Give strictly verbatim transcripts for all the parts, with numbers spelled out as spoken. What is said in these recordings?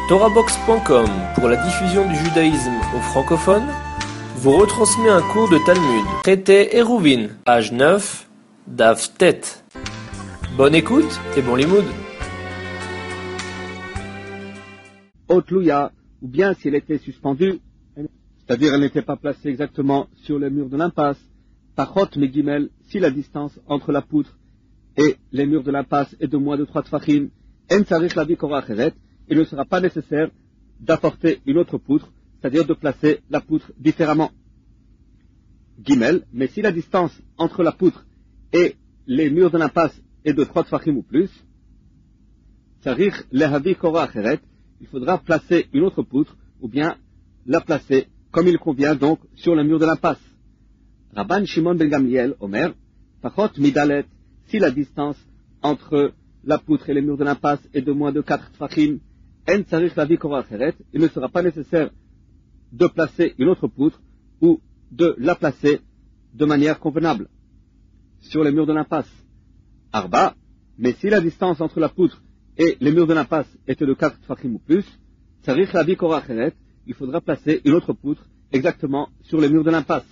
Torahbox point com, pour la diffusion du judaïsme aux francophones, vous retransmet un cours de Talmud, traité Eruvin, page neuf, Daf Tet. Bonne écoute et bon limoud. Otlouya, ou bien si elle était suspendue, c'est-à-dire elle n'était pas placée exactement sur le mur de l'impasse, Pachot Megimel, si la distance entre la poutre et les murs de l'impasse est de moins de trois tfachim, En Tsarich Lavi Korah Acheret, il ne sera pas nécessaire d'apporter une autre poutre, c'est-à-dire de placer la poutre différemment. Gimel, mais si la distance entre la poutre et les murs de l'impasse est de trois tfachim ou plus, Tsarich Lehavi Korah Acheret, il faudra placer une autre poutre, ou bien la placer comme il convient donc sur le mur de l'impasse. Rabban Shimon ben Gamliel, Omer, Pachot Midalet, si la distance entre la poutre et les murs de l'impasse est de moins de quatre tfachim, En Tsarich Lavi Korah Acheret, il ne sera pas nécessaire de placer une autre poutre ou de la placer de manière convenable sur les murs de l'impasse. Arba, mais si la distance entre la poutre et les murs de l'impasse était de quatre tfachim ou plus, Tsarich Lavi Korah Acheret, il faudra placer une autre poutre exactement sur les murs de l'impasse.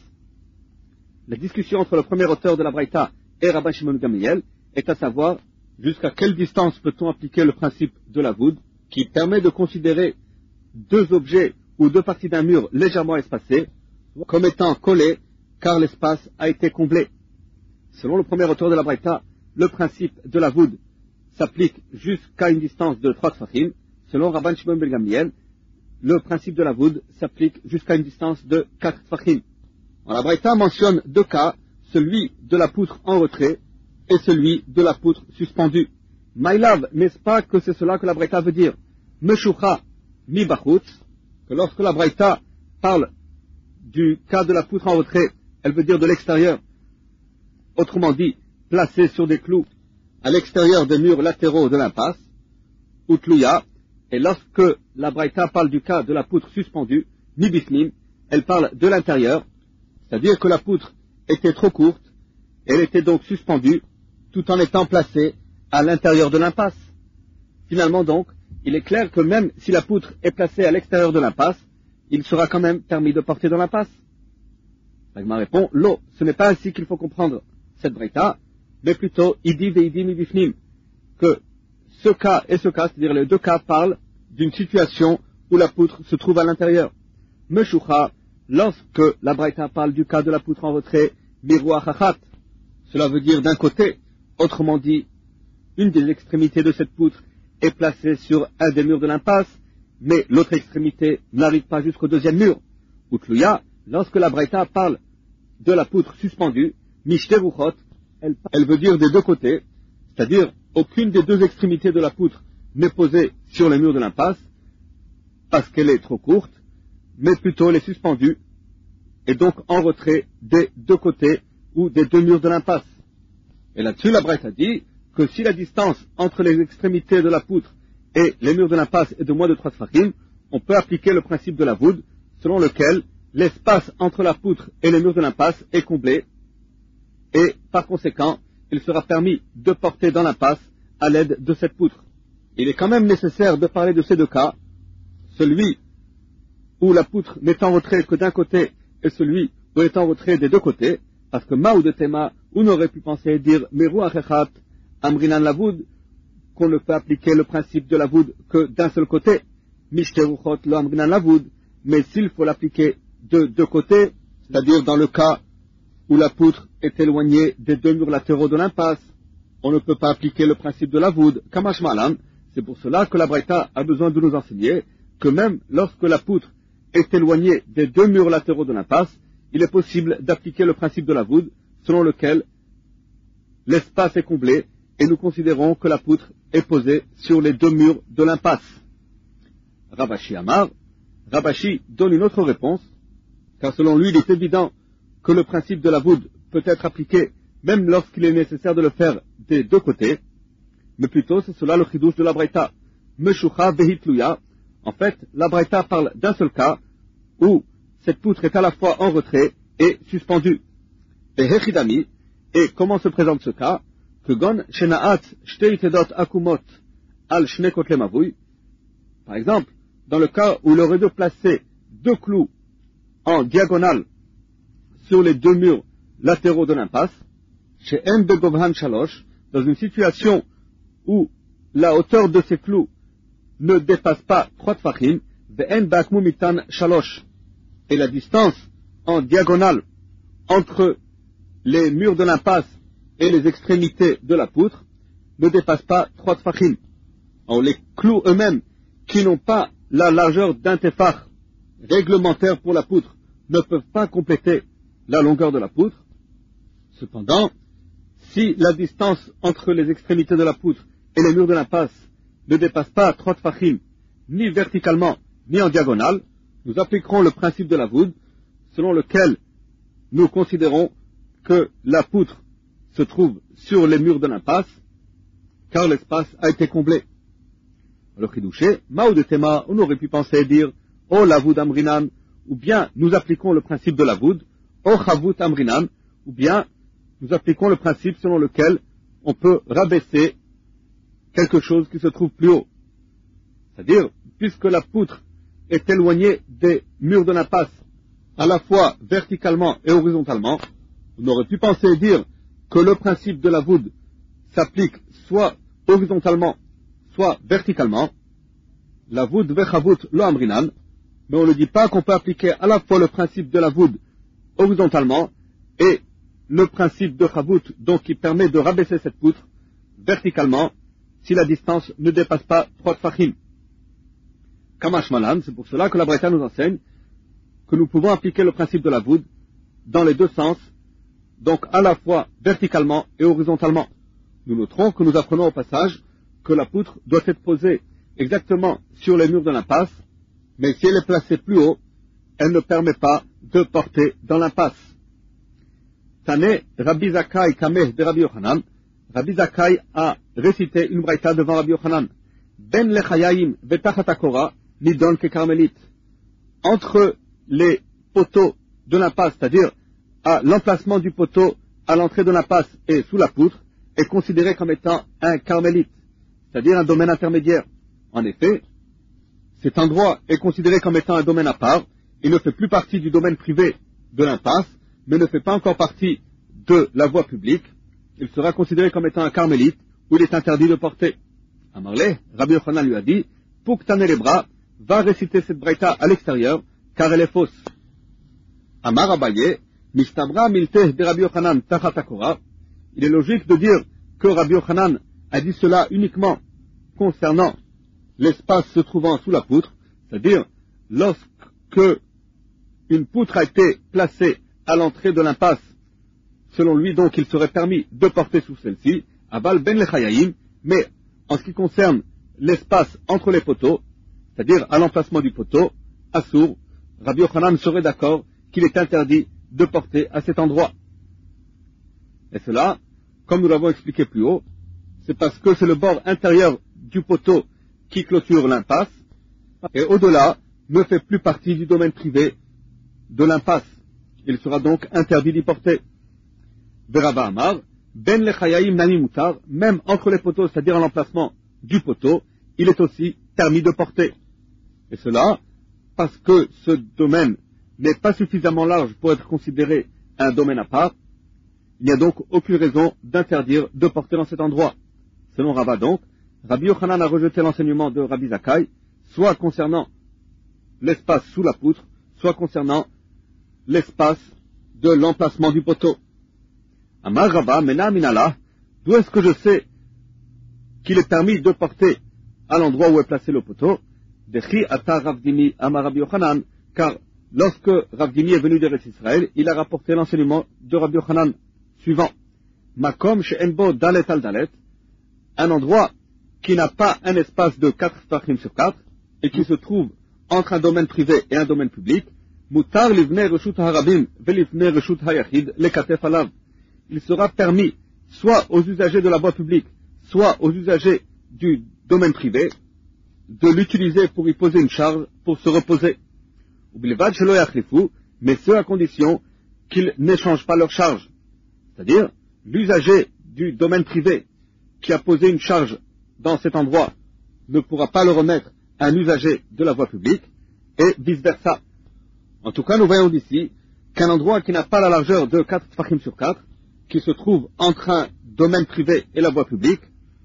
La discussion entre le premier auteur de la Braïta et Rabban Shimon Gamliel est à savoir jusqu'à quelle distance peut-on appliquer le principe de la voûte qui permet de considérer deux objets ou deux parties d'un mur légèrement espacées comme étant collés car l'espace a été comblé. Selon le premier auteur de la Braïta, le principe de la voûte s'applique jusqu'à une distance de trois tfachim. Selon Rabban Shimon ben Gamliel, le principe de la voûte s'applique jusqu'à une distance de quatre tfachim. La Braïta mentionne deux cas, celui de la poutre en retrait et celui de la poutre suspendue. Maïlav, n'est-ce pas que c'est cela que la Braïta veut dire? Meshucha mi bachutz, que lorsque la Braïta parle du cas de la poutre en retrait, elle veut dire de l'extérieur. Autrement dit, placée sur des clous à l'extérieur des murs latéraux de l'impasse, ou tlouya, et lorsque la Braïta parle du cas de la poutre suspendue, mi bifnim, elle parle de l'intérieur, c'est-à-dire que la poutre était trop courte, elle était donc suspendue, tout en étant placée à l'intérieur de l'impasse. Finalement donc, il est clair que même si la poutre est placée à l'extérieur de l'impasse, il sera quand même permis de porter dans l'impasse. L'Agma répond, l'eau, ce n'est pas ainsi qu'il faut comprendre cette braïta, mais plutôt, idi veidi mi bifnim, que ce cas et ce cas, c'est-à-dire les deux cas, parlent d'une situation où la poutre se trouve à l'intérieur. Meshucha, lorsque la braïta parle du cas de la poutre en retrait, miruach achat, cela veut dire d'un côté, autrement dit, une des extrémités de cette poutre est placée sur un des murs de l'impasse, mais l'autre extrémité n'arrive pas jusqu'au deuxième mur. Ou tlouya, lorsque la braïta parle de la poutre suspendue, mishte-ruchot, elle, elle veut dire des deux côtés, c'est-à-dire aucune des deux extrémités de la poutre n'est posée sur les murs de l'impasse, parce qu'elle est trop courte, mais plutôt elle est suspendue, et donc en retrait des deux côtés ou des deux murs de l'impasse. Et là-dessus, la Braïta dit que si la distance entre les extrémités de la poutre et les murs de l'impasse est de moins de trois tfachim, on peut appliquer le principe de la voûte, selon lequel l'espace entre la poutre et les murs de l'impasse est comblé, et par conséquent, il sera permis de porter dans l'impasse à l'aide de cette poutre. Il est quand même nécessaire de parler de ces deux cas, celui où la poutre n'est en retrait que d'un côté et celui où elle est en retrait des deux côtés, parce que ma ou de tema, on aurait pu penser dire meruach echat amrinan lavoud, qu'on ne peut appliquer le principe de la voûte que d'un seul côté, mishte-ruchot lo amrinan lavoud, mais s'il faut l'appliquer de deux côtés, c'est-à-dire dans le cas où la poutre est éloignée des deux murs latéraux de l'impasse, on ne peut pas appliquer le principe de la voûte, kamash malan. C'est pour cela que la Braïta a besoin de nous enseigner que même lorsque la poutre est éloignée des deux murs latéraux de l'impasse, il est possible d'appliquer le principe de la voûte, selon lequel l'espace est comblé, et nous considérons que la poutre est posée sur les deux murs de l'impasse. Rabashi Amar, Rabashi donne une autre réponse, car selon lui, il est évident que le principe de la voûte peut être appliqué même lorsqu'il est nécessaire de le faire des deux côtés, mais plutôt c'est cela le chidouche de la Braïta. Meshucha vehitluya. En fait, la Braïta parle d'un seul cas où cette poutre est à la fois en retrait et suspendue. Et hechidami, et comment se présente ce cas? Que gon shenaat shtei tedot akumot al shne kotle mavui. Par exemple, dans le cas où il aurait dû placer deux clous en diagonale sur les deux murs latéraux de l'impasse, chez M. Begovhan Shalosh, dans une situation où la hauteur de ces clous ne dépasse pas trois tfachim, ve'en ba'akmu mitan shalosh, et la distance en diagonale entre les murs de l'impasse et les extrémités de la poutre ne dépasse pas trois tfachim. Alors les clous eux-mêmes, qui n'ont pas la largeur d'un tefach réglementaire pour la poutre, ne peuvent pas compléter la longueur de la poutre. Cependant, si la distance entre les extrémités de la poutre et les murs de l'impasse ne dépasse pas trois tfachim, ni verticalement, ni en diagonale, nous appliquerons le principe de la voûte, selon lequel nous considérons que la poutre se trouve sur les murs de l'impasse, car l'espace a été comblé. Alors, Chidouché, Mao de Tema, on aurait pu penser et dire, oh la voûte amrinan, ou bien nous appliquons le principe de la voûte, oh chavut amrinan, ou bien nous appliquons le principe selon lequel on peut rabaisser quelque chose qui se trouve plus haut. C'est-à-dire, puisque la poutre est éloignée des murs de l'impasse, à la fois verticalement et horizontalement, on aurait pu penser et dire que le principe de la voûte s'applique soit horizontalement, soit verticalement. La voûte vechavut lo amrinan, mais on ne dit pas qu'on peut appliquer à la fois le principe de la voûte horizontalement et le principe de chavut, donc qui permet de rabaisser cette poutre verticalement si la distance ne dépasse pas trois tfachim. Kamash malan, c'est pour cela que la Braïta nous enseigne que nous pouvons appliquer le principe de la voûte dans les deux sens, donc à la fois verticalement et horizontalement. Nous noterons que nous apprenons au passage que la poutre doit être posée exactement sur les murs de l'impasse, mais si elle est placée plus haut, elle ne permet pas de porter dans l'impasse. Tane Rabbi Zakai Kameh de Rabbi Yochanan, Rabbi Zakai a récité une braïta devant Rabbi Yochanan. Ben lechayayim vetachat hakora nidon ke carmélite. Entre les poteaux de l'impasse, c'est-à-dire à l'emplacement du poteau à l'entrée de l'impasse et sous la poutre, est considéré comme étant un carmélite, c'est-à-dire un domaine intermédiaire. En effet, cet endroit est considéré comme étant un domaine à part. Il ne fait plus partie du domaine privé de l'impasse, mais ne fait pas encore partie de la voie publique. Il sera considéré comme étant un carmélite où il est interdit de porter. Amarle, Rabbi Yochanan lui a dit, pour que t'en aies les bras, va réciter cette braïta à l'extérieur, car elle est fausse. Amar Abaye, Mistabra milteh de Rabbi Yochanan tachat hakora. Il est logique de dire que Rabbi Yochanan a dit cela uniquement concernant l'espace se trouvant sous la poutre, c'est-à-dire lorsque une poutre a été placée à l'entrée de l'impasse, selon lui donc il serait permis de porter sous celle-ci, Abal ben lechayayim, mais en ce qui concerne l'espace entre les poteaux, c'est-à-dire à l'emplacement du poteau, Assour, Rabbi Yochanan serait d'accord qu'il est interdit de porter à cet endroit. Et cela, comme nous l'avons expliqué plus haut, c'est parce que c'est le bord intérieur du poteau qui clôture l'impasse, et au-delà ne fait plus partie du domaine privé de l'impasse. Il sera donc interdit d'y porter. Veraba Amar, Ben lechayayim nami mutar, même entre les poteaux, c'est-à-dire à l'emplacement du poteau, il est aussi permis de porter. Et cela, parce que ce domaine n'est pas suffisamment large pour être considéré un domaine à part, il n'y a donc aucune raison d'interdire de porter dans cet endroit. Selon Rava donc, Rabbi Yochanan a rejeté l'enseignement de Rabbi Zakai, soit concernant l'espace sous la poutre, soit concernant l'espace de l'emplacement du poteau. Amar Rava, Mena Minala, d'où est-ce que je sais qu'il est permis de porter à l'endroit où est placé le poteau? Dechi ata Ravdimi Amar Rabbi Yochanan, car lorsque Ravdimi est venu d'Eretz Israël, il a rapporté l'enseignement de Rabbi Yochanan suivant. Makom she'enbo dalet al dalet, un endroit qui n'a pas un espace de quatre tfachim sur quatre, et qui se trouve entre un domaine privé et un domaine public, mutar livnei reshut harabim velivnei reshut hayachid lekatef alav. Il sera permis, soit aux usagers de la voie publique, soit aux usagers du domaine privé, de l'utiliser pour y poser une charge, pour se reposer. Mais ce à condition qu'ils n'échangent pas leur charge. C'est-à-dire, l'usager du domaine privé qui a posé une charge dans cet endroit ne pourra pas le remettre un usager de la voie publique, et vice-versa. En tout cas, nous voyons d'ici qu'un endroit qui n'a pas la largeur de quatre tfachim sur quatre, qui se trouve entre un domaine privé et la voie publique,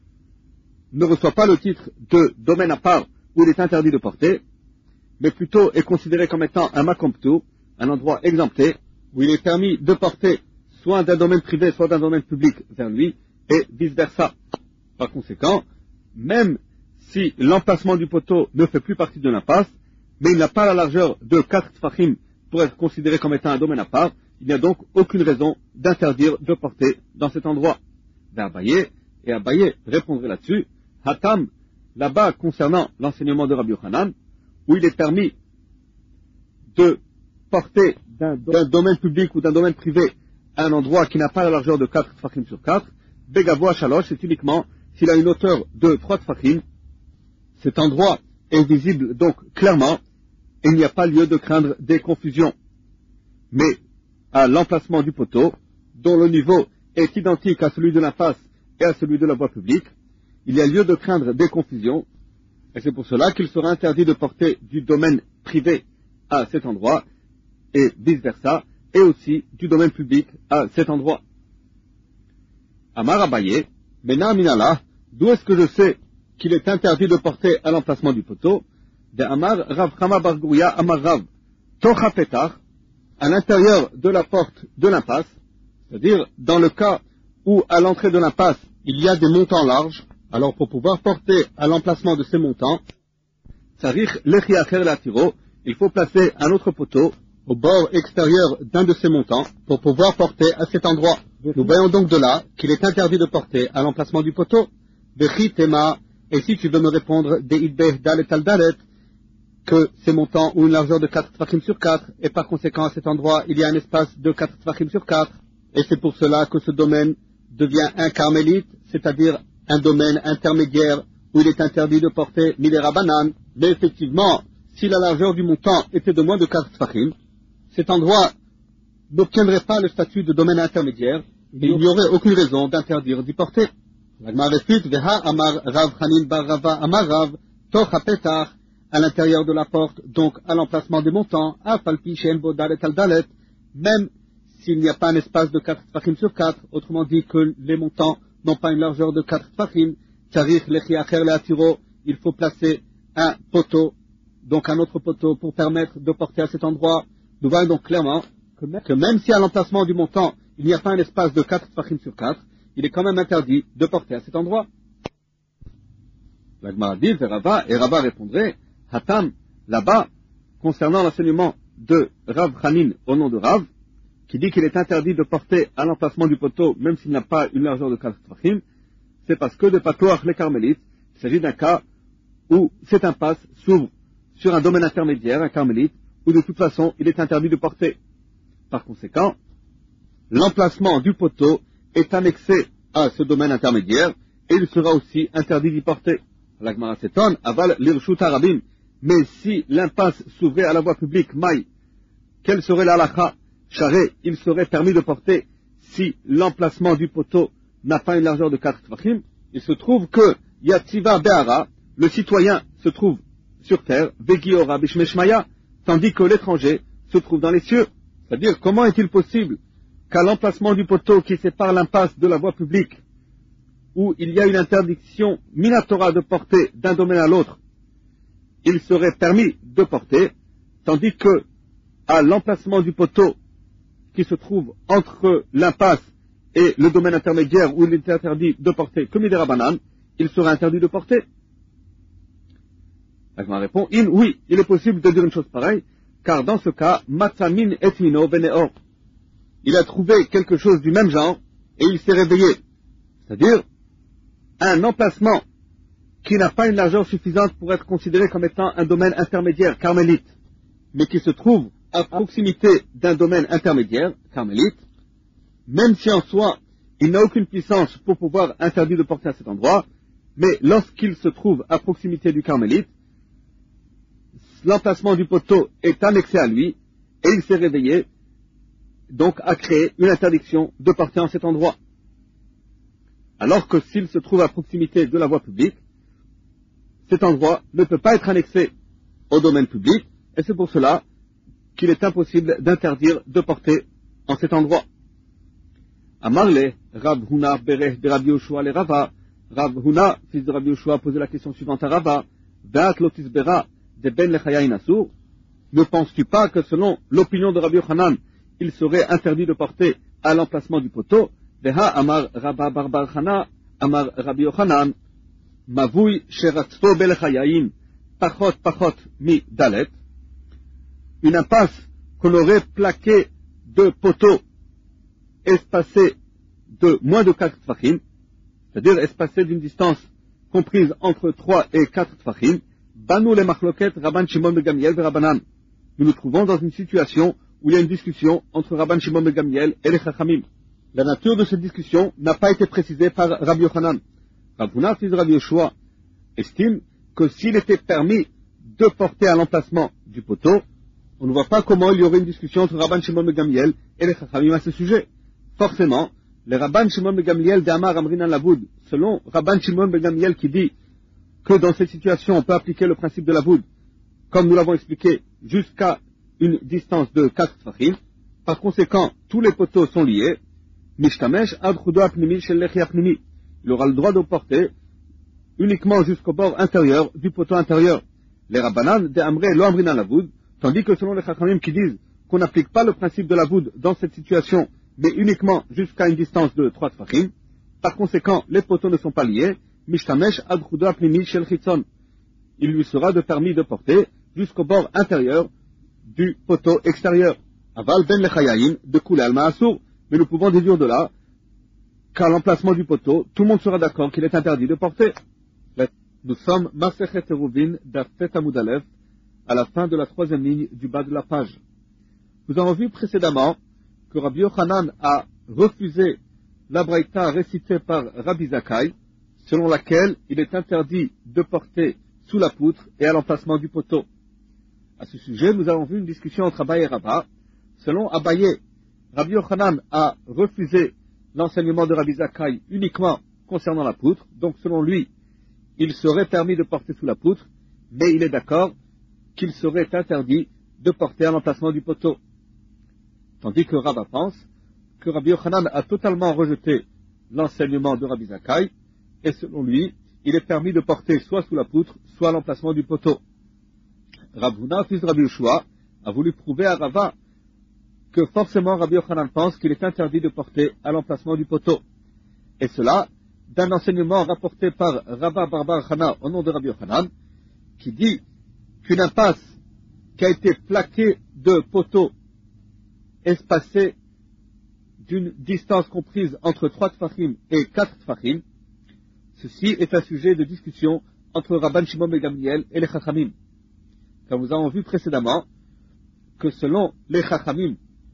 ne reçoit pas le titre de domaine à part où il est interdit de porter, mais plutôt est considéré comme étant un makomptu, un endroit exempté, où il est permis de porter soit d'un domaine privé, soit d'un domaine public vers lui, et vice-versa. Par conséquent, même si l'emplacement du poteau ne fait plus partie de l'impasse, mais il n'a pas la largeur de quatre tfachim pour être considéré comme étant un domaine à part, il n'y a donc aucune raison d'interdire de porter dans cet endroit. Vers Abaye, et Abaye répondrait là-dessus, Hatam, là-bas concernant l'enseignement de Rabbi Yochanan, où il est permis de porter d'un, d'un domaine public ou d'un domaine privé à un endroit qui n'a pas la largeur de quatre tfachim sur quatre, Begavoa Shalosh, c'est uniquement s'il a une hauteur de trois tfachim. Cet endroit est visible donc clairement, et il n'y a pas lieu de craindre des confusions. Mais à l'emplacement du poteau, dont le niveau est identique à celui de l'impasse et à celui de la voie publique, il y a lieu de craindre des confusions, et c'est pour cela qu'il sera interdit de porter du domaine privé à cet endroit, et vice-versa, et aussi du domaine public à cet endroit. Amar Abaye, Mena Minala, d'où est-ce que je sais qu'il est interdit de porter à l'emplacement du poteau? De Amar Rav Chama Bar Gouria Amar Rav Tocha Petach, à l'intérieur de la porte de l'impasse, c'est-à-dire dans le cas où à l'entrée de l'impasse il y a des montants larges, alors pour pouvoir porter à l'emplacement de ces montants, Tsarich Lechi Acher Latiro, il faut placer un autre poteau au bord extérieur d'un de ces montants pour pouvoir porter à cet endroit. Nous voyons donc de là qu'il est interdit de porter à l'emplacement du poteau. Vechi Tema, et si tu veux me répondre, des Idbeh Dalet al Dalet, que ces montants ont une largeur de quatre tfachim sur quatre, et par conséquent à cet endroit il y a un espace de quatre tfachim sur quatre, et c'est pour cela que ce domaine devient un carmélite, c'est-à-dire un domaine intermédiaire où il est interdit de porter Midera Banan. Mais effectivement, si la largeur du montant était de moins de quatre tfachim, cet endroit n'obtiendrait pas le statut de domaine intermédiaire, et il n'y aurait aucune raison d'interdire d'y porter. À l'intérieur de la porte, donc à l'emplacement des montants, même s'il n'y a pas un espace de quatre tfachim sur quatre, autrement dit que les montants n'ont pas une largeur de quatre tfachim, il faut placer un poteau, donc un autre poteau pour permettre de porter à cet endroit. Nous voyons donc clairement que même si à l'emplacement du montant il n'y a pas un espace de quatre tfachim sur quatre, il est quand même interdit de porter à cet endroit. La Gemara dit, Rava, et Rava répondrait, Hatam, là-bas, concernant l'enseignement de Rav Chanin au nom de Rav, qui dit qu'il est interdit de porter à l'emplacement du poteau, même s'il n'a pas une largeur de quatre tfachim, c'est parce que de Patoach les Carmélites, il s'agit d'un cas où cette impasse s'ouvre sur un domaine intermédiaire, un carmélite, où de toute façon il est interdit de porter. Par conséquent, l'emplacement du poteau est annexé à ce domaine intermédiaire, et il sera aussi interdit d'y porter. La Gemara s'étonne, aval l'irshut harabim, mais si l'impasse s'ouvrait à la voie publique, maï, quelle serait la halakha? Charé, il serait permis de porter si l'emplacement du poteau n'a pas une largeur de quatre tfachim. Il se trouve que Yativa Be'ara, le citoyen se trouve sur terre, Vegiora Bishmeshmaya, tandis que l'étranger se trouve dans les cieux. C'est-à-dire, comment est-il possible qu'à l'emplacement du poteau qui sépare l'impasse de la voie publique, où il y a une interdiction minatora de porter d'un domaine à l'autre, il serait permis de porter, tandis que à l'emplacement du poteau qui se trouve entre l'impasse et le domaine intermédiaire où il est interdit de porter comme Midera Banan, il serait interdit de porter. La Gemara répond, in, oui, il est possible de dire une chose pareille, car dans ce cas, Matzamin et Mino Beneor, il a trouvé quelque chose du même genre et il s'est réveillé. C'est-à-dire, un emplacement qui n'a pas une largeur suffisante pour être considéré comme étant un domaine intermédiaire carmélite, mais qui se trouve à proximité d'un domaine intermédiaire carmélite, même si en soi il n'a aucune puissance pour pouvoir interdire de porter à cet endroit, mais lorsqu'il se trouve à proximité du carmélite, l'emplacement du poteau est annexé à lui et il s'est réveillé, donc a créé une interdiction de porter en cet endroit. Alors que s'il se trouve à proximité de la voie publique, cet endroit ne peut pas être annexé au domaine public, et c'est pour cela qu'il est impossible d'interdire de porter en cet endroit. Amarle, Rav Huna bereh de Rabbi Yoshua le Rava. Rav Huna, fils de Rabbi Yoshua, posait la question suivante à Rava. Ve'at lotisbera de ben lechayayin asur. Ne penses-tu pas que selon l'opinion de Rabbi Yochanan, il serait interdit de porter à l'emplacement du poteau? Veha amar Rabba barbar Chana, amar Rabbi Yochanan, mavui sheratzto belechayayin, pachot pachot mi dalet. Une impasse qu'on aurait plaquée de poteaux espacés de moins de quatre tfachim, c'est-à-dire espacés d'une distance comprise entre trois et quatre tfachim, banu le machloket Rabban Shimon ben Gamliel et Rabbanan. Nous nous trouvons dans une situation où il y a une discussion entre Rabban Shimon ben Gamliel et les Chachamim. La nature de cette discussion n'a pas été précisée par Rabbi Yochanan. Rav Huna, fils de Rabbi Yoshua, estime que s'il était permis de porter à l'emplacement du poteau, on ne voit pas comment il y aurait une discussion entre Rabban Shimon ben Gamliel et les Chachamim à ce sujet. Forcément, les Rabban Shimon ben Gamliel d'Amar Amrinan Lavoud, selon Rabban Shimon ben Gamliel qui dit que dans cette situation on peut appliquer le principe de Lavoud, comme nous l'avons expliqué, jusqu'à une distance de quatre tfachim. Par conséquent, tous les poteaux sont liés. Mishtamesh ad chudo apnimi shel lechi apnimi. Il aura le droit de porter uniquement jusqu'au bord intérieur du poteau intérieur. Les Rabbanan de Amre lo Amrinan Lavoud, tandis que selon les Chachamim qui disent qu'on n'applique pas le principe de Lavoud dans cette situation, mais uniquement jusqu'à une distance de trois tfachim. Par conséquent, les poteaux ne sont pas liés. Mishtamesh ad chudo apnimi shel chitzon. Il lui sera de permis de porter jusqu'au bord intérieur du poteau extérieur. Aval ben lechayayin de koulé al ma'asur. Mais nous pouvons déduire de là qu'à l'emplacement du poteau, tout le monde sera d'accord qu'il est interdit de porter. Nous sommes Masechet Eruvin d'Aftet Amud Aleph, à la fin de la troisième ligne du bas de la page. Nous avons vu précédemment que Rabbi Yochanan a refusé la braïta récitée par Rabbi Zakkai, selon laquelle il est interdit de porter sous la poutre et à l'emplacement du poteau. À ce sujet, nous avons vu une discussion entre Abaye et Rabba. Selon Abaye, Rabbi Yochanan a refusé l'enseignement de Rabbi Zakkai uniquement concernant la poutre, donc selon lui, il serait permis de porter sous la poutre, mais il est d'accord qu'il serait interdit de porter à l'emplacement du poteau. Tandis que Rabba pense que Rabbi Yochanan a totalement rejeté l'enseignement de Rabbi Zakkai, et selon lui, il est permis de porter soit sous la poutre, soit à l'emplacement du poteau. Rav Huna, fils de Rabbi Yoshua, a voulu prouver à Rava que forcément Rabbi Yochanan pense qu'il est interdit de porter à l'emplacement du poteau. Et cela, d'un enseignement rapporté par Rabba Barbar Chana au nom de Rabbi Yochanan, qui dit qu'une impasse qui a été plaquée de poteaux espacés d'une distance comprise entre trois tfachim et quatre tfachim, ceci est un sujet de discussion entre Rabban Shimon ben Gamliel et les Chachamim. Car nous avons vu précédemment que selon les Chachamim,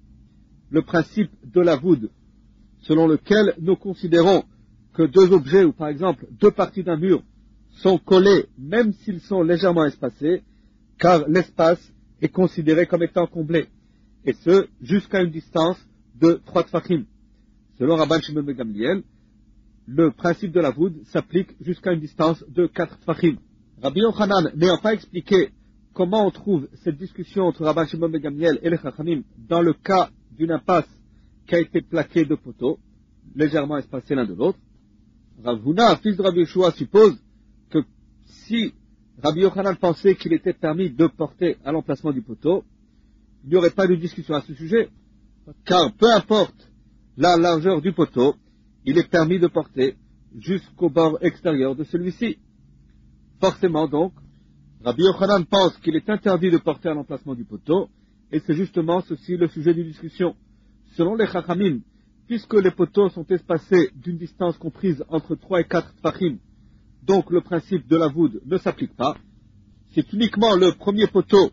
le principe de la voûte, selon lequel nous considérons que deux objets, ou par exemple deux parties d'un mur, sont collés même s'ils sont légèrement espacés, car l'espace est considéré comme étant comblé, et ce, jusqu'à une distance de trois tfachim. Selon Rabban Shimon ben Gamliel, le principe de la voûte s'applique jusqu'à une distance de quatre tfachim. Rabbi Yochanan n'ayant pas expliqué comment on trouve cette discussion entre Rabban Shimon ben Gamliel et les Chachamim dans le cas d'une impasse qui a été plaquée de poteaux, légèrement espacés l'un de l'autre, Rav Huna, fils de Rabbi Yoshua, suppose que si Rabbi Yochanan pensait qu'il était permis de porter à l'emplacement du poteau, il n'y aurait pas de discussion à ce sujet, car peu importe la largeur du poteau, il est permis de porter jusqu'au bord extérieur de celui-ci. Forcément donc, Rabbi Yochanan pense qu'il est interdit de porter à l'emplacement du poteau, et c'est justement ceci le sujet de discussion. Selon les Chachamim, puisque les poteaux sont espacés d'une distance comprise entre trois et quatre tfachim, donc le principe de la voûte ne s'applique pas, c'est uniquement le premier poteau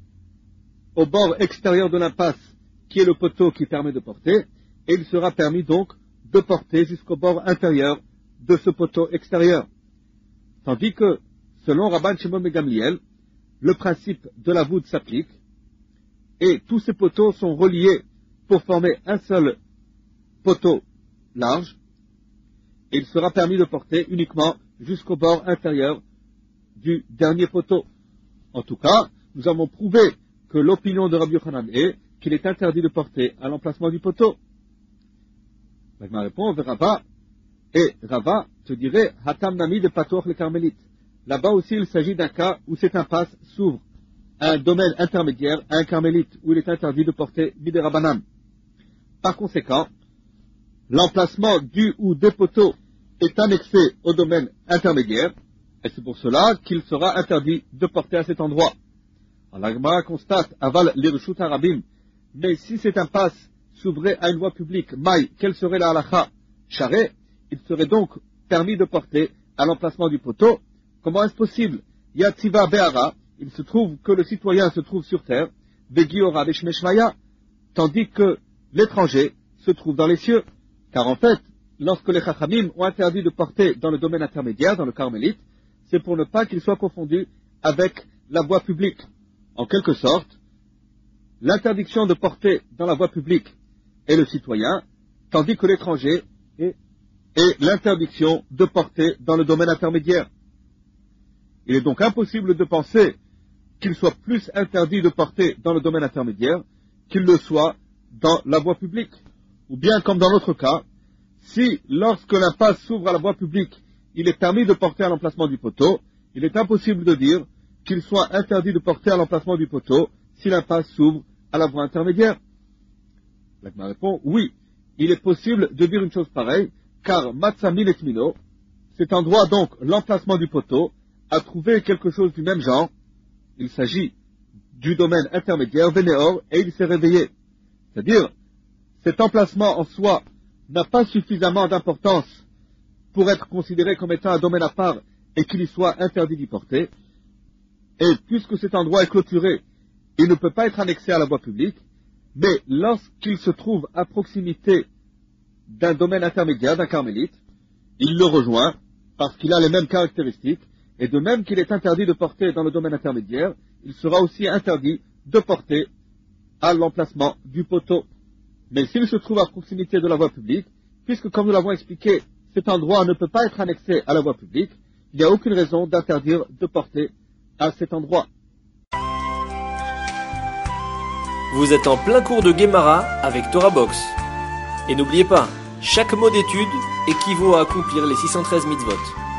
au bord extérieur de l'impasse qui est le poteau qui permet de porter, et il sera permis donc de porter jusqu'au bord intérieur de ce poteau extérieur. Tandis que, selon Rabban Shimon ben Gamliel, le principe de la voûte s'applique, et tous ces poteaux sont reliés pour former un seul poteau large, et il sera permis de porter uniquement jusqu'au bord intérieur du dernier poteau. En tout cas, nous avons prouvé que l'opinion de Rabbi Yochanan est qu'il est interdit de porter à l'emplacement du poteau. La Gemara répond, Rava, et Rava te dirait, Hatam Nami de Patoch le Carmélite. Là-bas aussi, il s'agit d'un cas où cette impasse s'ouvre à un domaine intermédiaire, à un carmélite, où il est interdit de porter Miderabanan. Par conséquent, l'emplacement du ou des poteaux est annexé au domaine intermédiaire, et c'est pour cela qu'il sera interdit de porter à cet endroit. Alors, la Gemara constate, aval l'irshut harabim, mais si cette impasse s'ouvrait à une voie publique, maï, quelle serait la halakha? Charé, il serait donc permis de porter à l'emplacement du poteau. Comment est-ce possible? Yativa be'ara, il se trouve que le citoyen se trouve sur terre, vegiora veshmeshmaya, tandis que l'étranger se trouve dans les cieux. Car en fait, lorsque les chachamim ont interdit de porter dans le domaine intermédiaire, dans le carmélite, c'est pour ne pas qu'il soit confondu avec la voie publique. En quelque sorte, l'interdiction de porter dans la voie publique est le citoyen, tandis que l'étranger est, est l'interdiction de porter dans le domaine intermédiaire. Il est donc impossible de penser qu'il soit plus interdit de porter dans le domaine intermédiaire qu'il le soit dans la voie publique. Ou bien, comme dans notre cas, si lorsque l'impasse s'ouvre à la voie publique, il est permis de porter à l'emplacement du poteau, il est impossible de dire qu'il soit interdit de porter à l'emplacement du poteau si l'impasse s'ouvre à la voie intermédiaire. La Gemara répond, oui, il est possible de dire une chose pareille, car Matzamin et Mino, cet endroit donc, l'emplacement du poteau, a trouvé quelque chose du même genre. Il s'agit du domaine intermédiaire, Vénéor, et il s'est réveillé. C'est-à-dire, cet emplacement en soi n'a pas suffisamment d'importance pour être considéré comme étant un domaine à part et qu'il y soit interdit d'y porter. Et puisque cet endroit est clôturé, il ne peut pas être annexé à la voie publique, mais lorsqu'il se trouve à proximité d'un domaine intermédiaire, d'un carmélite, il le rejoint parce qu'il a les mêmes caractéristiques, et de même qu'il est interdit de porter dans le domaine intermédiaire, il sera aussi interdit de porter à l'emplacement du poteau. Mais s'il se trouve à proximité de la voie publique, puisque comme nous l'avons expliqué, cet endroit ne peut pas être annexé à la voie publique, il n'y a aucune raison d'interdire de porter à cet endroit. Vous êtes en plein cours de Guémara avec Torah Box. Et n'oubliez pas, chaque mot d'étude équivaut à accomplir les six cent treize mitzvot.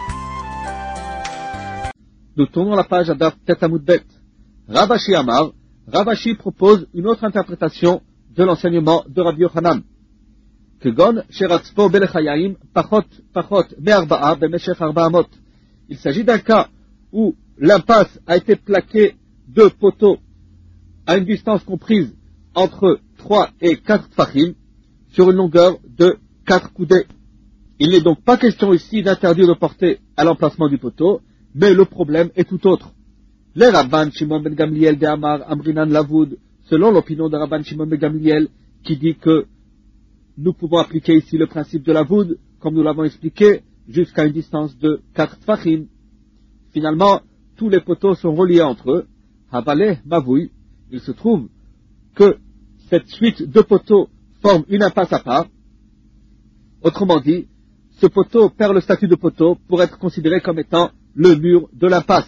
Nous tournons la page à Daf Tet Amud Bet. Rav Ashi Amar, Rav Ashi propose une autre interprétation de l'enseignement de Rabbi Yochanan. Kegon sheratzpo belechayim pachot pachot me'arba'a b'meshech arba'amot. Il s'agit d'un cas où l'impasse a été plaquée de poteaux à une distance comprise entre trois et quatre tfachim sur une longueur de quatre coudées. Il n'est donc pas question ici d'interdire de porter à l'emplacement du poteau, mais le problème est tout autre. Les Rabban Shimon ben Gamliel de Amar Amrinan Lavoud, selon l'opinion de Rabban Shimon ben Gamliel, qui dit que nous pouvons appliquer ici le principe de Lavoud, comme nous l'avons expliqué, jusqu'à une distance de quatre tfachim. Finalement, tous les poteaux sont reliés entre eux. Havaleh Mavoui, il se trouve que cette suite de poteaux forme une impasse à part. Autrement dit, ce poteau perd le statut de poteau pour être considéré comme étant le mur de l'impasse.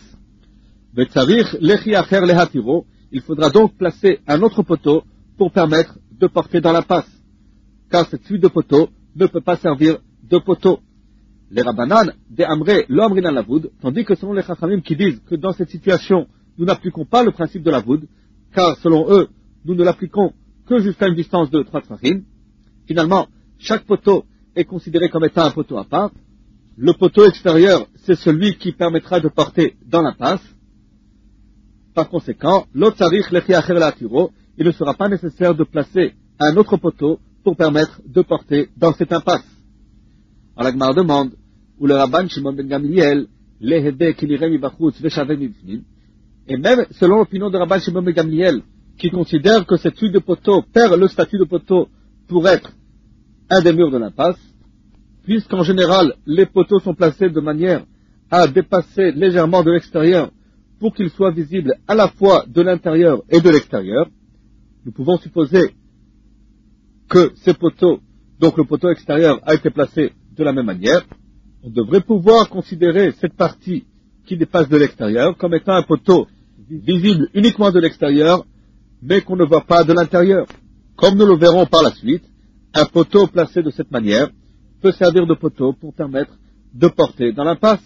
Il faudra donc placer un autre poteau pour permettre de porter dans l'impasse, car cette suite de poteaux ne peut pas servir de poteau. Les Rabbanan de Amré l'Amrinan Lavoud, tandis que selon les Chachamim qui disent que dans cette situation, nous n'appliquons pas le principe de Lavoud, car selon eux, nous ne l'appliquons que jusqu'à une distance de trois tfachim. Finalement, chaque poteau est considéré comme étant un poteau à part. Le poteau extérieur, c'est celui qui permettra de porter dans l'impasse. Par conséquent, l'otzarich lechiacher latiro, il ne sera pas nécessaire de placer un autre poteau pour permettre de porter dans cette impasse. Alors la Gemara demande, où le Rabban Shimon ben Gamliel, lehede kinirem ibachutz veshavem ibfnim, et même selon l'opinion de Rabban Shimon ben Gamliel, qui considère que cette suite de poteau perd le statut de poteau pour être un des murs de l'impasse, puisqu'en général, les poteaux sont placés de manière à dépasser légèrement de l'extérieur pour qu'ils soient visibles à la fois de l'intérieur et de l'extérieur, nous pouvons supposer que ces poteaux, donc le poteau extérieur, a été placé de la même manière. On devrait pouvoir considérer cette partie qui dépasse de l'extérieur comme étant un poteau visible uniquement de l'extérieur, mais qu'on ne voit pas de l'intérieur. Comme nous le verrons par la suite, un poteau placé de cette manière peut servir de poteau pour permettre de porter dans l'impasse.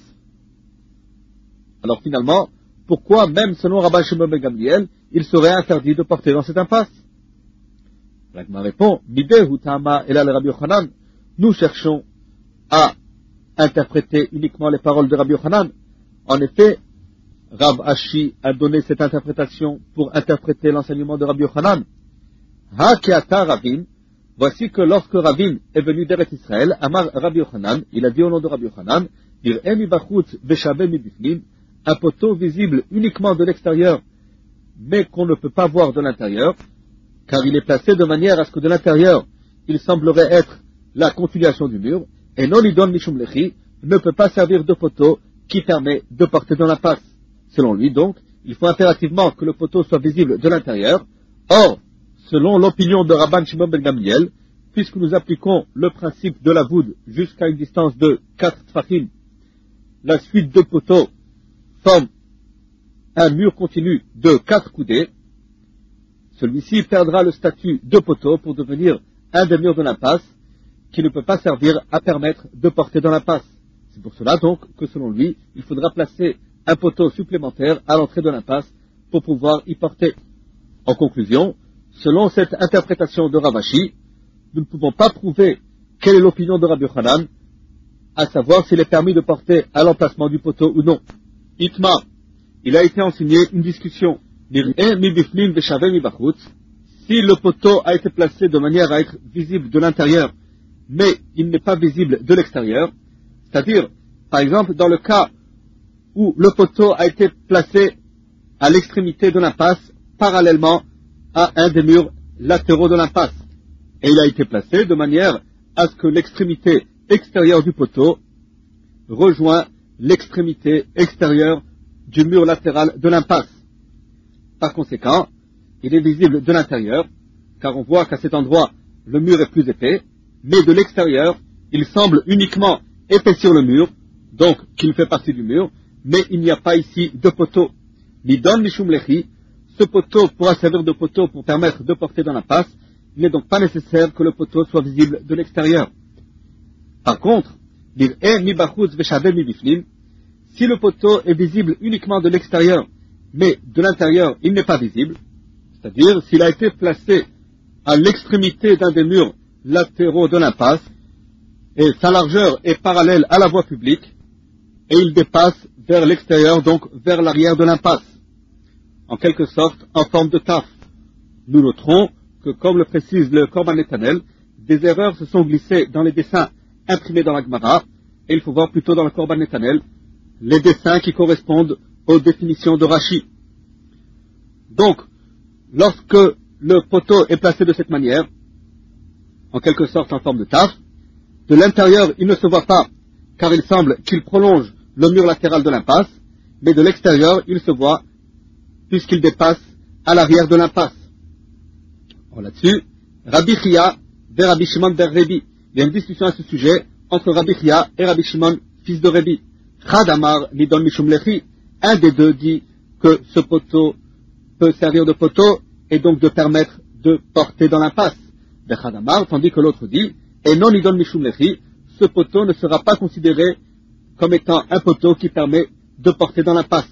Alors finalement, pourquoi même selon Rabban Shimon ben Gamliel, il serait interdit de porter dans cette impasse? L'Agma répond, Midehu Ta'ama Elal Rabbi Yochanan, nous cherchons à interpréter uniquement les paroles de Rabbi Yochanan. En effet, Rav Ashi a donné cette interprétation pour interpréter l'enseignement de Rabbi Yochanan. Ha Keata Ravin, voici que lorsque Ravin est venu d'Eretz Israël, Amar Rabbi Yochanan, il a dit au nom de Rabbi Yochanan, Ir'e mi bachutz v'shaveh mi bifnim, un poteau visible uniquement de l'extérieur, mais qu'on ne peut pas voir de l'intérieur, car il est placé de manière à ce que de l'intérieur, il semblerait être la continuation du mur, et non idon mishum lechi ne peut pas servir de poteau qui permet de porter dans l'impasse. Selon lui, donc, il faut impérativement que le poteau soit visible de l'intérieur. Or, selon l'opinion de Rabban Shimon ben Gamliel, puisque nous appliquons le principe de la voûte jusqu'à une distance de quatre tfachim, la suite de poteaux forme un mur continu de quatre coudées, celui-ci perdra le statut de poteau pour devenir un des murs de l'impasse qui ne peut pas servir à permettre de porter dans l'impasse. C'est pour cela donc que selon lui, il faudra placer un poteau supplémentaire à l'entrée de l'impasse pour pouvoir y porter. En conclusion, selon cette interprétation de Rav Ashi, nous ne pouvons pas prouver quelle est l'opinion de Rabbi Yochanan, à savoir s'il est permis de porter à l'emplacement du poteau ou non. Itma, il a été enseigné une discussion. Si le poteau a été placé de manière à être visible de l'intérieur, mais il n'est pas visible de l'extérieur, c'est-à-dire, par exemple, dans le cas où le poteau a été placé à l'extrémité de l'impasse, parallèlement à un des murs latéraux de l'impasse, et il a été placé de manière à ce que l'extrémité extérieure du poteau rejoint l'extrémité extérieure du mur latéral de l'impasse. Par conséquent, il est visible de l'intérieur, car on voit qu'à cet endroit, le mur est plus épais, mais de l'extérieur, il semble uniquement épaissir le mur, donc qu'il fait partie du mur, mais il n'y a pas ici de poteau. Nidon mishum lechi, ce poteau pourra servir de poteau pour permettre de porter dans l'impasse, il n'est donc pas nécessaire que le poteau soit visible de l'extérieur. Par contre, si le poteau est visible uniquement de l'extérieur, mais de l'intérieur il n'est pas visible, c'est-à-dire s'il a été placé à l'extrémité d'un des murs latéraux de l'impasse, et sa largeur est parallèle à la voie publique, et il dépasse vers l'extérieur, donc vers l'arrière de l'impasse, en quelque sorte en forme de taf. Nous noterons que, comme le précise le Korban Netanel, des erreurs se sont glissées dans les dessins imprimés dans la Gemara, et il faut voir plutôt dans le Korban Netanel les dessins qui correspondent aux définitions de Rashi. Donc, lorsque le poteau est placé de cette manière, en quelque sorte en forme de taf, de l'intérieur il ne se voit pas, car il semble qu'il prolonge le mur latéral de l'impasse, mais de l'extérieur il se voit, puisqu'il dépasse à l'arrière de l'impasse. Alors là-dessus, Rabbi Chia et Rabbi Shimon ber Rebi. Il y a une discussion à ce sujet entre Rabbi Chia et Rabbi Shimon, fils de Rebi. Chad Amar Nidon Mishum Lechi. Un des deux dit que ce poteau peut servir de poteau et donc de permettre de porter dans l'impasse. De Chad Amar, tandis que l'autre dit, et non Nidon Mishum Lechi, ce poteau ne sera pas considéré comme étant un poteau qui permet de porter dans l'impasse.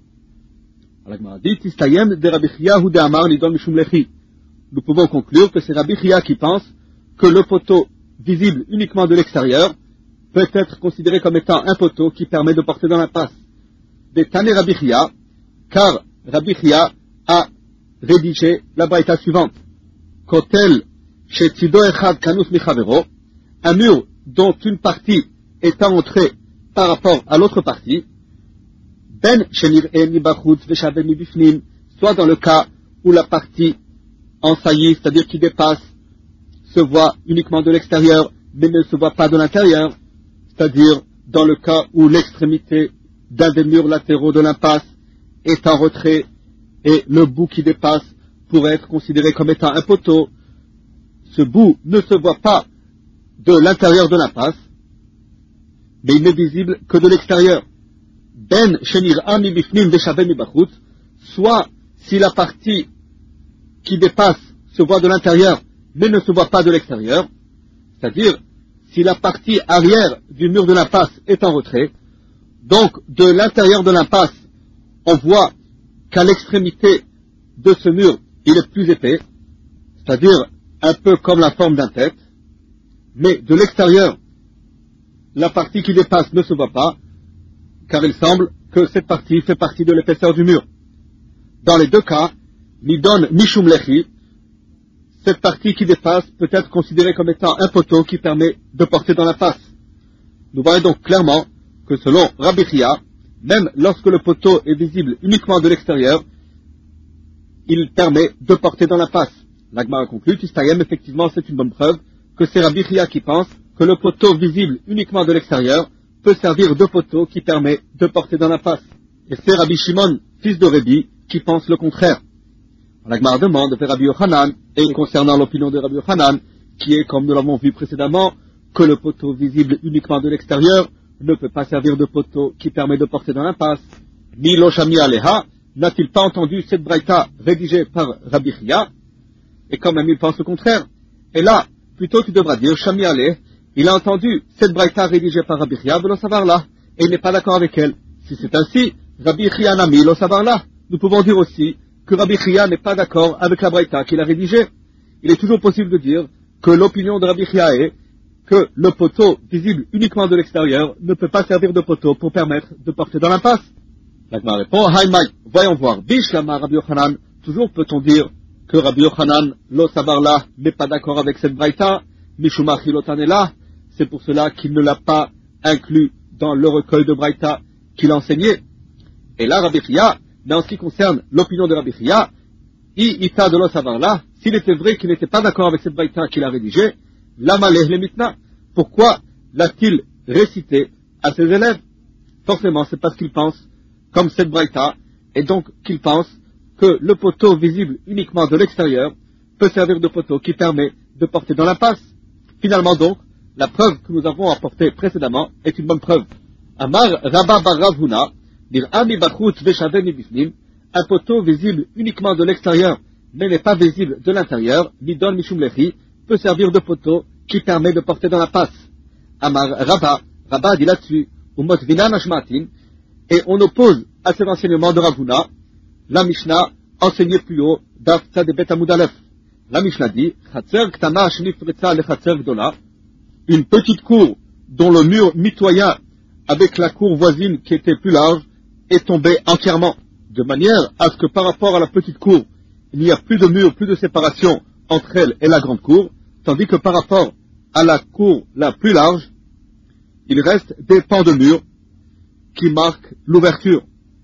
Alors, dit, Tistayem de Rabbi Chia ou de Amar Nidon Mishum Lechi. Nous pouvons conclure que c'est Rabbi Chia qui pense que le poteau visible uniquement de l'extérieur peut être considéré comme étant un poteau qui permet de porter dans l'impasse. Des Tané Rabbi Chia, car Rabbi Chia a rédigé la braïta suivante. Kotel chez Tzido Echad Kanus Michavero, un mur dont une partie est à entrer par rapport à l'autre partie, Ben Shenir'e Nibachut Veshaveh Mibifnim, soit dans le cas où la partie en saillie, c'est-à-dire qui dépasse, se voit uniquement de l'extérieur, mais ne se voit pas de l'intérieur, c'est-à-dire dans le cas où l'extrémité d'un des murs latéraux de l'impasse est en retrait et le bout qui dépasse pourrait être considéré comme étant un poteau. Ce bout ne se voit pas de l'intérieur de l'impasse, mais il n'est visible que de l'extérieur. ben shenir'a mi bifnim veshaveh mi bachutz, soit si la partie qui dépasse se voit de l'intérieur, mais ne se voit pas de l'extérieur, c'est-à-dire si la partie arrière du mur de l'impasse est en retrait, donc de l'intérieur de l'impasse, on voit qu'à l'extrémité de ce mur, il est plus épais, c'est-à-dire un peu comme la forme d'un tête, mais de l'extérieur, la partie qui dépasse ne se voit pas, car il semble que cette partie fait partie de l'épaisseur du mur. Dans les deux cas, Nidon Mishum Lechi, cette partie qui dépasse peut être considérée comme étant un poteau qui permet de porter dans l'impasse. Nous voyons donc clairement que selon Rabbi Chia, même lorsque le poteau est visible uniquement de l'extérieur, il permet de porter dans l'impasse. L'Agmara conclut, Tistayem, effectivement c'est une bonne preuve que c'est Rabbi Chia qui pense que le poteau visible uniquement de l'extérieur peut servir de poteau qui permet de porter dans l'impasse. Et c'est Rabbi Shimon, fils de Rébi, qui pense le contraire. L'Agmara demande vers Rabbi Yochanan, et concernant l'opinion de Rabbi Yochanan, qui est, comme nous l'avons vu précédemment, que le poteau visible uniquement de l'extérieur ne peut pas servir de poteau qui permet de porter dans l'impasse. Ni Loshami Aleha n'a-t-il pas entendu cette braïta rédigée par Rabbi Chia, et quand même il pense le contraire. Et là, plutôt tu devras dire Shami Aleh, il a entendu cette braïta rédigée par Rabbi Chia, velo savar là, et il n'est pas d'accord avec elle. Si c'est ainsi, Rabbi Chia nami lo savar là, nous pouvons dire aussi que Rabbi Chia n'est pas d'accord avec la braïta qu'il a rédigée. Il est toujours possible de dire que l'opinion de Rabbi Chia est que le poteau visible uniquement de l'extérieur ne peut pas servir de poteau pour permettre de porter dans l'impasse. L'Agmara répond, Haïmaï, voyons voir, Bishlama Rabbi Yochanan, toujours peut-on dire que Rabbi Yochanan, lo sabarla, n'est pas d'accord avec cette braïta, Mishuma chilotanela, c'est pour cela qu'il ne l'a pas inclus dans le recueil de braïta qu'il enseignait. Et là, Rabbi Chia, mais en ce qui concerne l'opinion de Rabbi Chia, I ita de lo sabarla, s'il était vrai qu'il n'était pas d'accord avec cette braïta qu'il a rédigée, l'amaleh le mitna, pourquoi l'a-t-il récité à ses élèves? Forcément, c'est parce qu'il pense comme cette braïta, et donc qu'il pense que le poteau visible uniquement de l'extérieur peut servir de poteau qui permet de porter dans l'impasse. Finalement donc, la preuve que nous avons apportée précédemment est une bonne preuve. Amar Rabba bar Rav Huna, Nir'a mi bachutz veshaveh mi bifnim, un poteau visible uniquement de l'extérieur, mais n'est pas visible de l'intérieur, Nidon Mishum Lechi, peut servir de poteau qui permet de porter dans l'impasse. Amar Rabba, Rabba dit là-dessus, Umot Vinan Ashmatin, et on oppose à cet enseignement de Rav Huna la Mishnah enseignée plus haut d'Af Tzad Bet Amud Aleph. La Mishnah dit, Chatzer Ktana Shnifretza le Chatzer Gdola, une petite cour dont le mur mitoyen avec la cour voisine qui était plus large est tombé entièrement, de manière à ce que par rapport à la petite cour, il n'y a plus de mur, plus de séparation entre elle et la grande cour, tandis que par rapport à la cour la plus large, il reste des pans de mur qui marquent l'ouverture.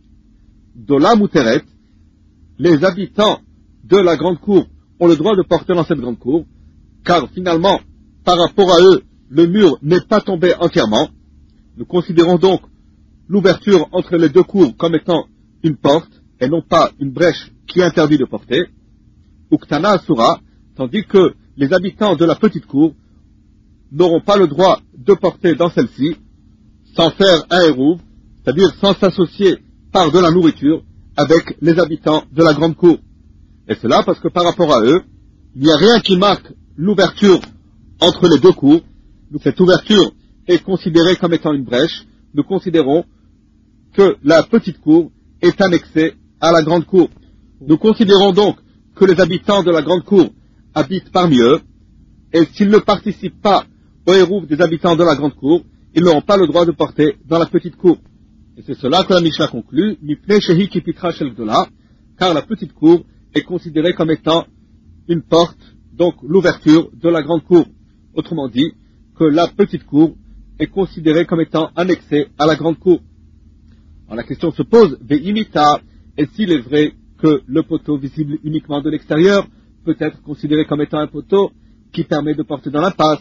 Dola Mouteret, les habitants de la grande cour ont le droit de porter dans cette grande cour, car finalement, par rapport à eux, le mur n'est pas tombé entièrement. Nous considérons donc l'ouverture entre les deux cours comme étant une porte, et non pas une brèche qui interdit de porter. Uktana Asura, tandis que les habitants de la petite cour n'auront pas le droit de porter dans celle-ci, sans faire un hérouve, c'est-à-dire sans s'associer par de la nourriture avec les habitants de la grande cour. Et cela parce que par rapport à eux, il n'y a rien qui marque l'ouverture entre les deux cours. Cette ouverture est considérée comme étant une brèche. Nous considérons que la petite cour est annexée à la grande cour. Nous considérons donc que les habitants de la grande cour habitent parmi eux, et s'ils ne participent pas au hérouve des habitants de la grande cour, ils n'auront pas le droit de porter dans la petite cour. Et c'est cela que la Mishnah conclut, Mipnei shehi kipitra shel gdola, car la petite cour est considérée comme étant une porte, donc l'ouverture de la grande cour. Autrement dit, que la petite cour est considérée comme étant annexée à la grande cour. Alors la question se pose, ve'imita, et s'il est vrai que le poteau visible uniquement de l'extérieur peut être considéré comme étant un poteau qui permet de porter dans l'impasse,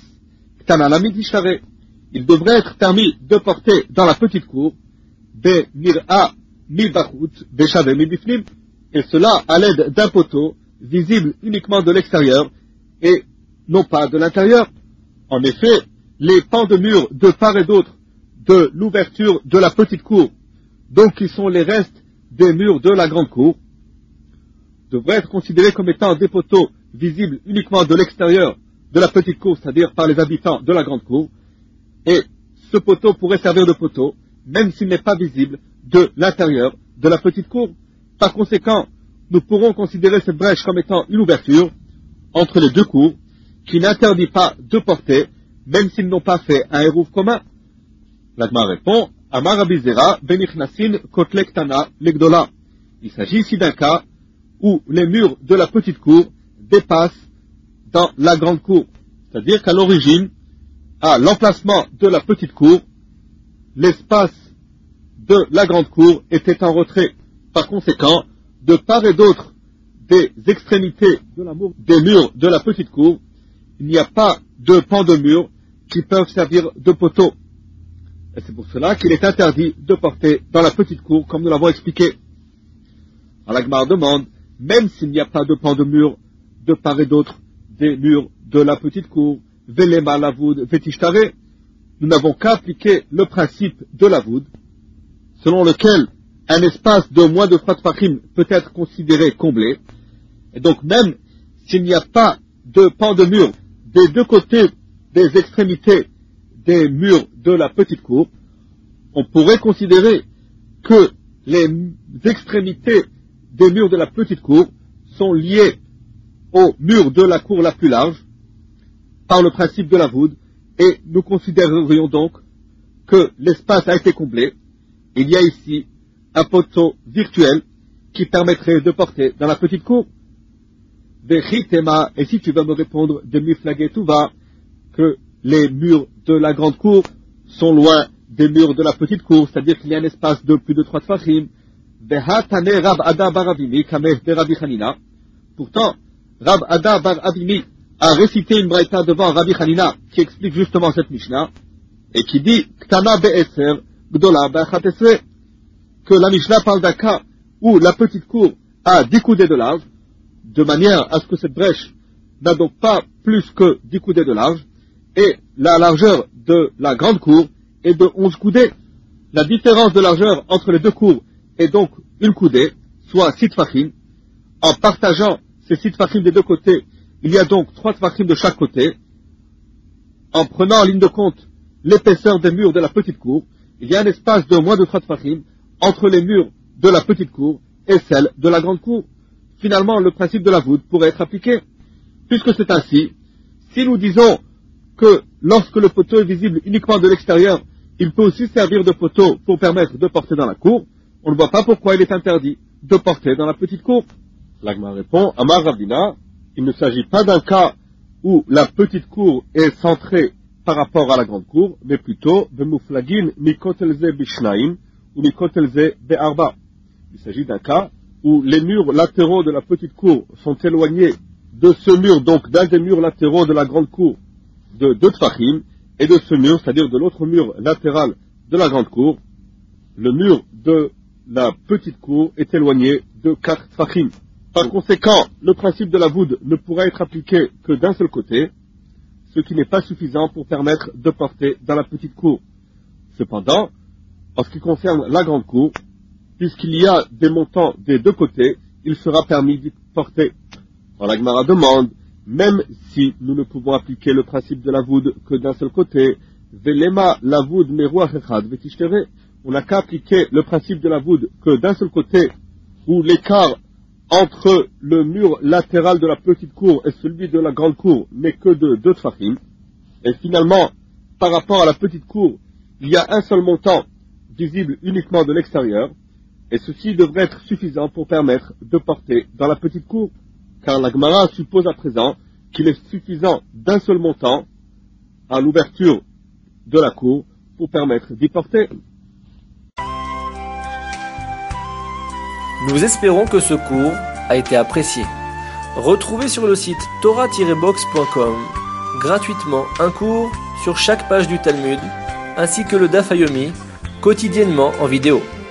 il devrait être permis de porter dans la petite cour, be mir'a mi bachut veshaveh mi bifnim, et cela à l'aide d'un poteau visible uniquement de l'extérieur et non pas de l'intérieur. En effet, les pans de mur de part et d'autre de l'ouverture de la petite cour donc qui sont les restes des murs de la grande cour, devraient être considérés comme étant des poteaux visibles uniquement de l'extérieur de la petite cour, c'est-à-dire par les habitants de la grande cour, et ce poteau pourrait servir de poteau, même s'il n'est pas visible de l'intérieur de la petite cour. Par conséquent, nous pourrons considérer cette brèche comme étant une ouverture entre les deux cours, qui n'interdit pas de porter, même s'ils n'ont pas fait un hérouf commun. L'Agma répond, Amar Rabbi Zera, Benichnasin Kotlektana Legdola. Il s'agit ici d'un cas où les murs de la petite cour dépassent dans la grande cour. C'est-à-dire qu'à l'origine, à l'emplacement de la petite cour, l'espace de la grande cour était en retrait. Par conséquent, de part et d'autre des extrémités de la mur, des murs de la petite cour, il n'y a pas de pans de mur qui peuvent servir de poteaux. Et c'est pour cela qu'il est interdit de porter dans la petite cour, comme nous l'avons expliqué. Alors l'Agmar demande, même s'il n'y a pas de pans de mur de part et d'autre des murs de la petite cour, Velema lavoud vetishtare, nous n'avons qu'à appliquer le principe de la voûte, selon lequel un espace de moins de trois tfachim peut être considéré comblé, et donc même s'il n'y a pas de pan de mur des deux côtés des extrémités des murs de la petite cour, on pourrait considérer que les extrémités des murs de la petite cour sont liées aux murs de la cour la plus large par le principe de la voûte, et nous considérerions donc que l'espace a été comblé. Il y a ici un poteau virtuel qui permettrait de porter dans la petite cour. Vechitema, et si tu vas me répondre de miflagé tuva, que les murs de la grande cour sont loin des murs de la petite cour, c'est-à-dire qu'il y a un espace de plus de trois tfachim. Vehatane Rab Ada bar Avimi, kameh de Rabbi Hanina. Pourtant, Rab Ada bar Avimi a récité une braïta devant Rabbi Hanina qui explique justement cette Mishnah et qui dit Ktana be'eser, gdola be'achatesre, que la Mishnah parle d'un cas où la petite cour a dix coudées de large, de manière à ce que cette brèche n'a donc pas plus que dix coudées de large, et la largeur de la grande cour est de onze coudées. La différence de largeur entre les deux cours est donc une coudée, soit six tfachim. En partageant ces six tfachim des deux côtés, il y a donc trois tfachim de chaque côté. En prenant en ligne de compte l'épaisseur des murs de la petite cour, il y a un espace de moins de trois tfachim entre les murs de la petite cour et celle de la grande cour. Finalement, le principe de la voûte pourrait être appliqué. Puisque c'est ainsi, si nous disons que lorsque le poteau est visible uniquement de l'extérieur, il peut aussi servir de poteau pour permettre de porter dans la cour, on ne voit pas pourquoi il est interdit de porter dans la petite cour. L'Agma répond, Amar Ravina, il ne s'agit pas d'un cas où la petite cour est centrée par rapport à la grande cour, mais plutôt de Mouflagin Mikotelze Bishnaim ou Mikotelze Be'arba. Il s'agit d'un cas où les murs latéraux de la petite cour sont éloignés de ce mur, donc d'un des murs latéraux de la grande cour, de deux tfachim, et de ce mur, c'est-à-dire de l'autre mur latéral de la grande cour, le mur de la petite cour est éloigné de quatre tfachim. Par conséquent, le principe de la voûte ne pourra être appliqué que d'un seul côté, ce qui n'est pas suffisant pour permettre de porter dans la petite cour. Cependant, en ce qui concerne la grande cour, puisqu'il y a des montants des deux côtés, il sera permis d'y porter. Alors la Gemara demande, même si nous ne pouvons appliquer le principe de la voûte que d'un seul côté, Velema la voûte meruach echad vetishtere, on n'a qu'à appliquer le principe de la voûte que d'un seul côté, où l'écart entre le mur latéral de la petite cour et celui de la grande cour n'est que de deux tfachim, et finalement, par rapport à la petite cour, il y a un seul montant visible uniquement de l'extérieur, et ceci devrait être suffisant pour permettre de porter dans la petite cour, car la Gemara suppose à présent qu'il est suffisant d'un seul montant à l'ouverture de la cour pour permettre d'y porter. Nous espérons que ce cours a été apprécié. Retrouvez sur le site torah tiret box point com gratuitement un cours sur chaque page du Talmud, ainsi que le Daf Yomi, quotidiennement en vidéo.